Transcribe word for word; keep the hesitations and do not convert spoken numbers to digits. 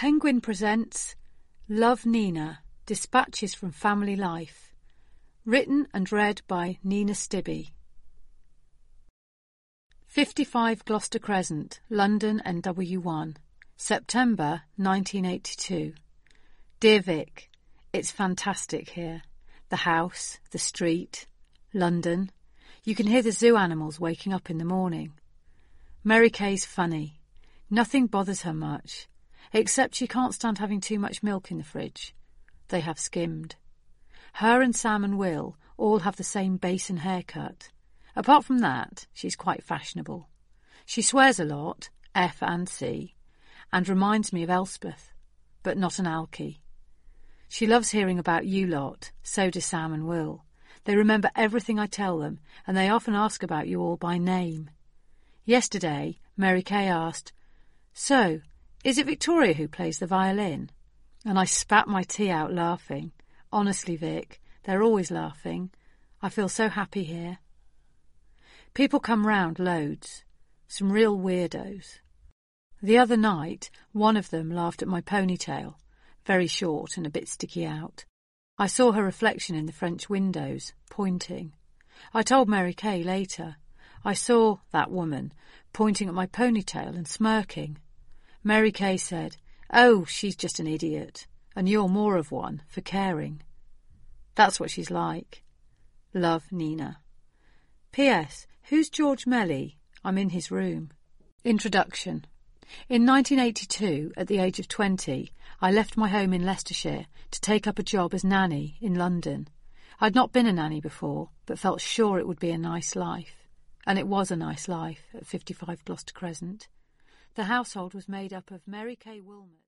Penguin presents Love, Nina, Dispatches from Family Life. Written and read by Nina Stibbe. fifty-five Gloucester Crescent, London N W one, September nineteen eighty-two. Dear Vic, it's fantastic here. The house, the street, London. You can hear the zoo animals waking up in the morning. Mary Kay's funny. Nothing bothers her much, except she can't stand having too much milk in the fridge. They have skimmed. Her and Sam and Will all have the same basin haircut. Apart from that, she's quite fashionable. She swears a lot, F and C, and reminds me of Elspeth, but not an Alkie. She loves hearing about you lot, so do Sam and Will. They remember everything I tell them, and they often ask about you all by name. Yesterday, Mary Kay asked, "So, is it Victoria who plays the violin?" And I spat my tea out laughing. Honestly, Vic, they're always laughing. I feel so happy here. People come round loads. Some real weirdos. The other night, one of them laughed at my ponytail, very short and a bit sticky out. I saw her reflection in the French windows, pointing. I told Mary Kay later. I saw that woman pointing at my ponytail and smirking. Mary Kay said, "Oh, she's just an idiot, and you're more of one for caring." That's what she's like. Love, Nina. P S Who's George Melly? I'm in his room. Introduction. In nineteen eighty-two, at the age of twenty, I left my home in Leicestershire to take up a job as nanny in London. I'd not been a nanny before, but felt sure it would be a nice life. And it was a nice life at fifty-five Gloucester Crescent. The household was made up of Mary Kay Wilmot.